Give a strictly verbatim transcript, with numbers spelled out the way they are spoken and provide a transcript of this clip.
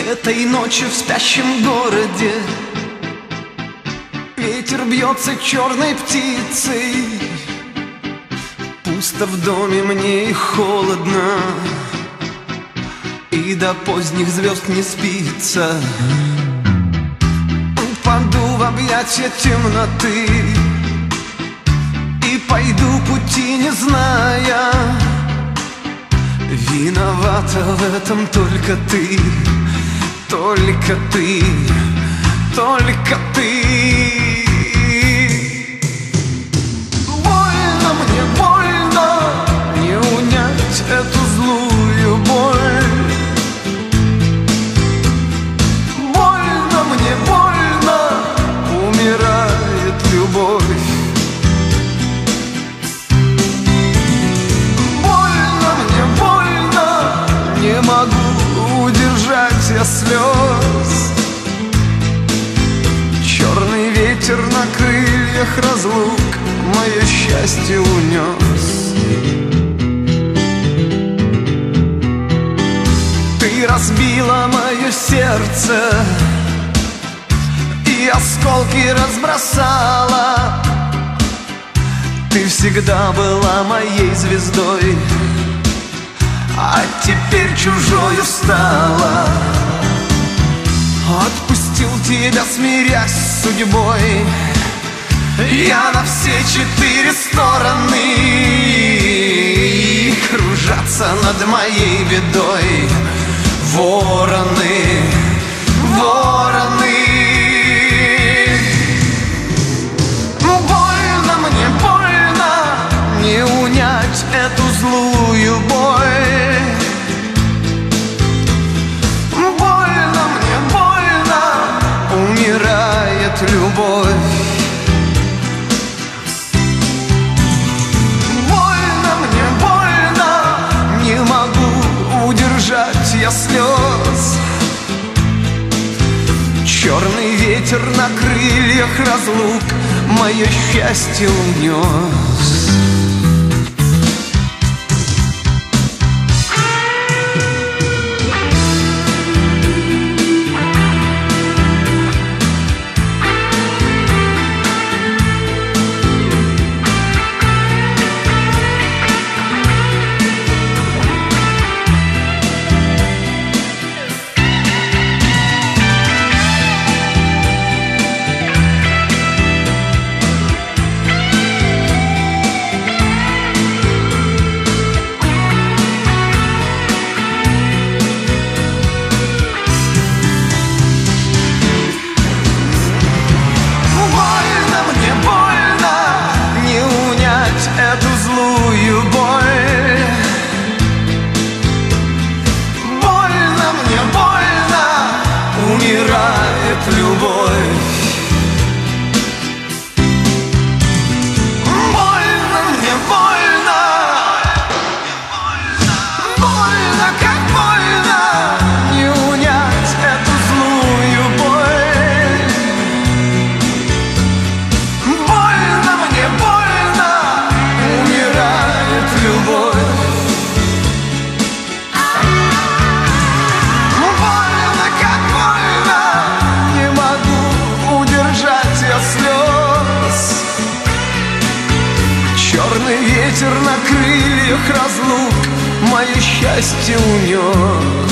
Этой ночью в спящем городе ветер бьется черной птицей. Пусто в доме мне и холодно, и до поздних звезд не спится. Упаду в объятия темноты и пойду пути не зная. Виновата в этом только ты, только ты, только ты. Больно мне, больно, не унять эту злую боль. Больно мне, больно, умирает любовь. Больно мне, больно, не могу удержать я слез. Черный ветер на крыльях разлук мое счастье унес. Ты разбила мое сердце и осколки разбросала. Ты всегда была моей звездой, а теперь чужою стала. Отпустил тебя, смирясь с судьбой, я на все четыре стороны. И кружатся над моей бедой вороны, вороны. Больно мне, больно, не унять эту злую боль. Больно мне, больно, умирает любовь. Больно мне, больно, не могу удержать я слез. Черный ветер на крыльях разлук мое счастье унес. Эту злую боль. Больно мне, больно, умирает любовь. Больно мне, больно, больно, как больно, не унять эту злую боль. Больно мне, больно, любовь. Больно, как больно, не могу удержать я слез. Черный ветер на крыльях разлук мое счастье унес.